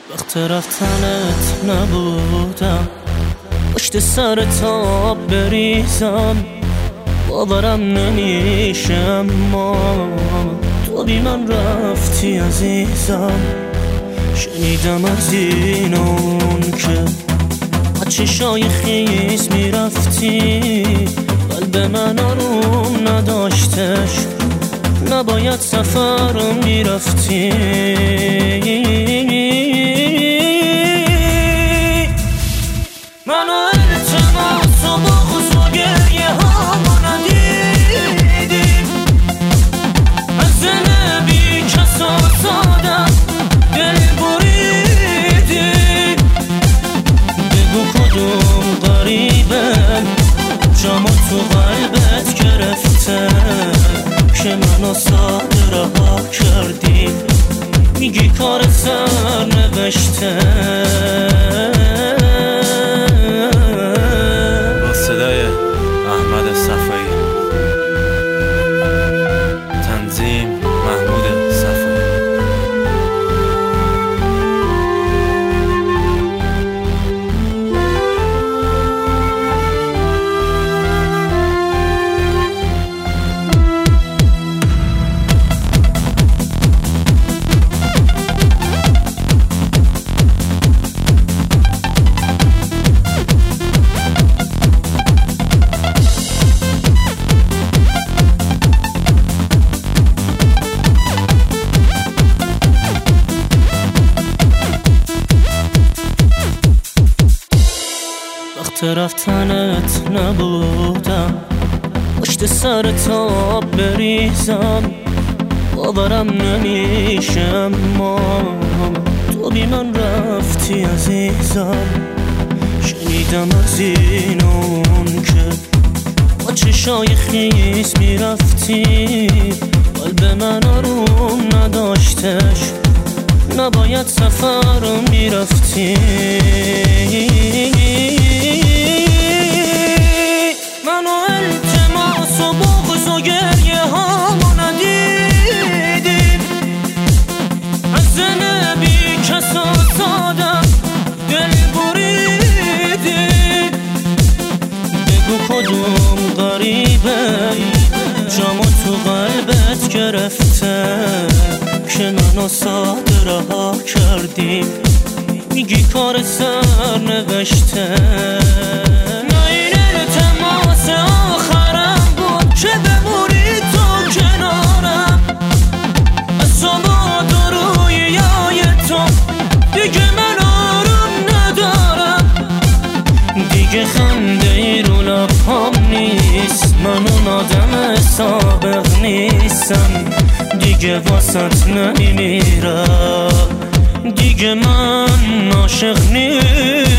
وقت رفتنت نبودم، پشت سر تا بریزم، باورم نمیشه اما تو بی من رفتی عزیزم. شنیدم از این اون که با چشای خیس میرفتی، قلب من آروم نداشتش، نباید سفر میرفتی. منو التماس و بغض و گریه ها ندیدی، از دل بی کس آزادم دل بریدی. بگو کدوم غریبه جامو تو قلبت گرفته که منو ساده رها کردی، میگی کار سر نوشته. با صدای احمد صفایی، تنظیم محمود صفایی. وقت رفتنت نبودم، پشت سر تا بریزم، باورم نمیشه اما تو بی من رفتی عزیزم. شنیدم از این اون که با چشای خیس میرفتی، قلب من آروم نداشتش، نباید سفر میرفتی. منو التماس و بغض و گریه ها ندیدی، از دل بی کس آزادم دل بریدی. بگو کدوم غریبه جامو تو قلبت گرفته که منو ساده رها کردی، میگی کار سر نوشته. نه این التماس آخرم بود که بمونی تو کنارم، از تو باد و رویای تو دیگه من آروم ندارم. دیگه خنده ای رو لبهام نیست، من اون آدم سابق نیستم، دیگه واسط نمیمیرم، دیگه من عاشق نیستم.